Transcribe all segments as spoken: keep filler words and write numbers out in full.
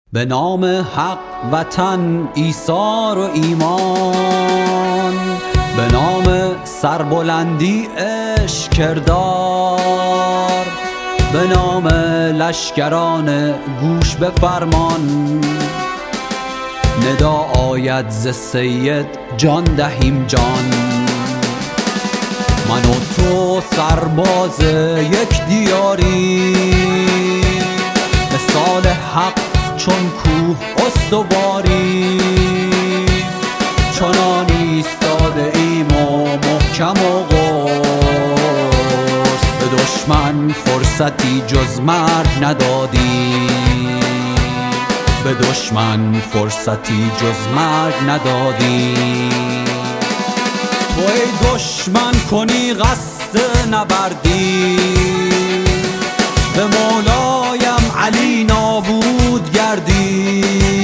به نام حق، وطن، ایثار و ایمان، به نام سربلندی، عشق، کردار، به نام لشکران گوش به فرمان، ندا آید ز سید جان دهیم جان. من و تو سرباز یک دیاری، مثال حق چون کوه استواری، چنان ایستاده ایم و محکم و قرص، به دشمن فرصتی جز مرگ ندادیم، به دشمن فرصتی جز مرگ ندادیم. تو ای دشمن کنی قصد نبردی، به مولایم علی نابود گردی،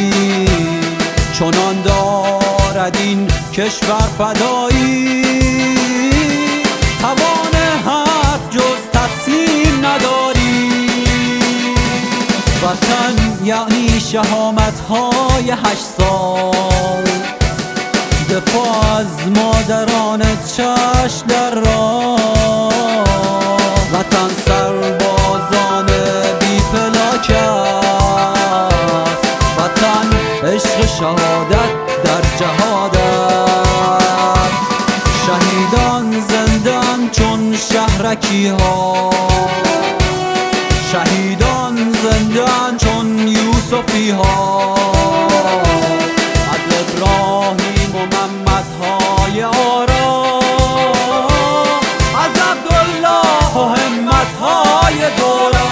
چنان دارد این کشور فدایی، توان حرف جز تسلیم نداری. وطن یعنی شهامت های هشت سال، دفاع از مادران چشم در راه، وطن سربازان بی فلاک است، وطن عشق شهادت در جهاد است. شهیدان زندان چون شهرکی ها، شهیدان زندان چون یوسفی ها، از ابراهیم و محمد های آرا، از عبدالله و همت های دورا.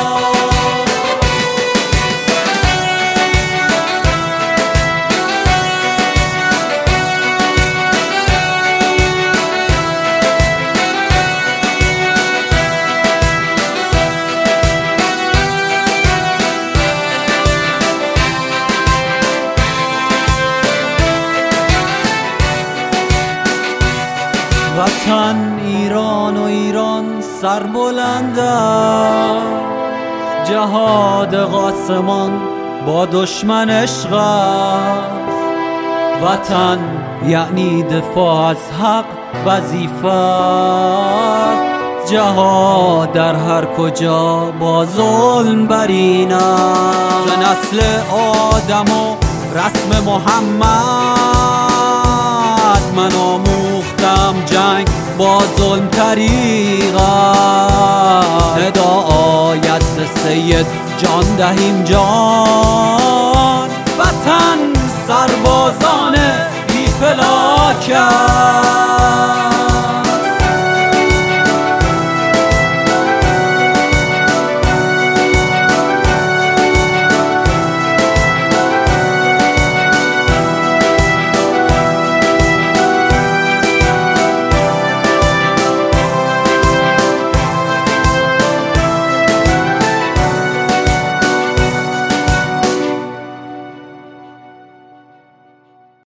وطن ایران و ایران سربلند است، جهاد قاسمان با دشمن عشق است. وطن یعنی دفاع از حق وظیفه است، جهاد در هر کجا با ظلم برین است. ز نسل آدم و رسم محمد، من آموختم جنگ با ظلم طریق است. ندا آید ز سید جان دهیم جان، وطن سربازان بی فلاک است.